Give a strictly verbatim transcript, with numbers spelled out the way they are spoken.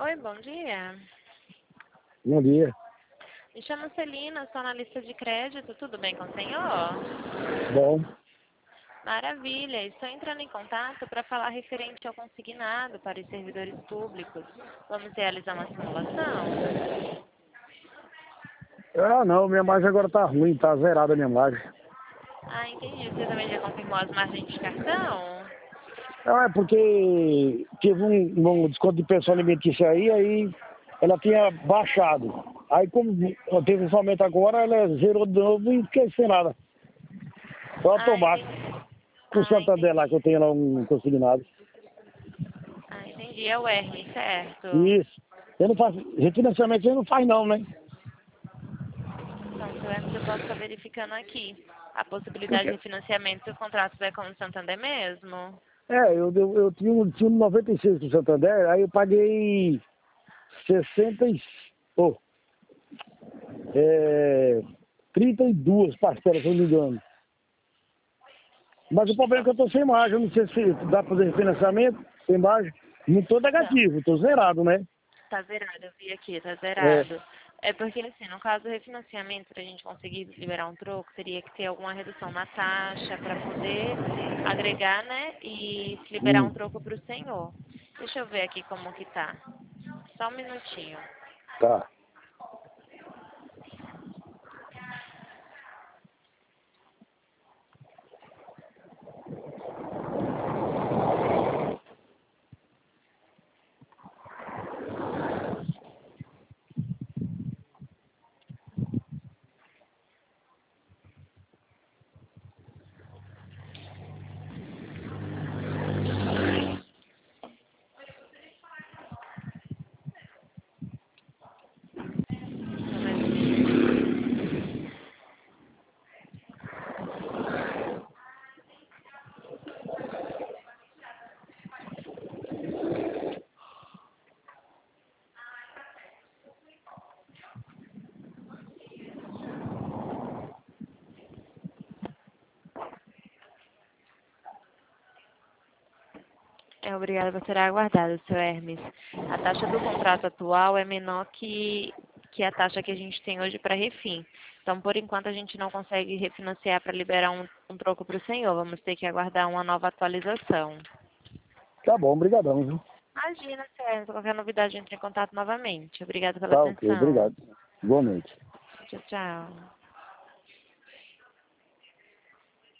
Oi, bom dia. Bom dia. Me chamo Celina, sou analista de crédito. Tudo bem com o senhor? Bom. Maravilha. Estou entrando em contato para falar referente ao consignado para os servidores públicos. Vamos realizar uma simulação? Ah, não, minha margem agora tá ruim, tá zerada a minha margem. Ah, entendi. Você também já confirmou as margens de cartão? Ah, é porque teve um, um desconto de pensão alimentícia aí, aí ela tinha baixado. Aí como teve esse aumento agora, ela zerou de novo e fiquei sem nada. Só Ah, automático. entendi. Com o Ah, Santander lá, entendi. que eu tenho lá um consignado. Ah, entendi. É o Hermes, certo? Isso. Eu não faço, refinanciamento você não faz não, né? Então, seu Hermes, eu posso estar verificando aqui. A possibilidade de Porque, refinanciamento, o contrato é com o Santander mesmo? é, eu, eu, eu tinha, um, tinha um noventa e seis do Santander, aí eu paguei sessenta e... Oh, é, trinta e duas parcelas, se eu não me engano. Mas o problema é que eu estou sem margem, eu não sei se dá para fazer financiamento, sem margem. Não estou Não. negativo, estou zerado, né? Tá zerado, eu vi aqui, tá É. zerado. É porque, assim, no caso do refinanciamento, para a gente conseguir liberar um troco, teria que ter alguma redução na taxa para poder agregar, né, e liberar um Hum, troco para o senhor. Deixa eu ver aqui como que tá. Só um minutinho. tá. Só mais um minutinho. É, obrigada por ter aguardado, seu Hermes. A taxa do contrato atual é menor que, que a taxa que a gente tem hoje para refim. Então, por enquanto, a gente não consegue refinanciar para liberar um, um troco para o senhor. Vamos ter que aguardar uma nova atualização. Tá bom, brigadão, viu? Imagina, seu Hermes. Qualquer novidade, entre em contato novamente. Obrigada pela Tá ok, atenção. obrigado. Boa noite. Tchau, tchau.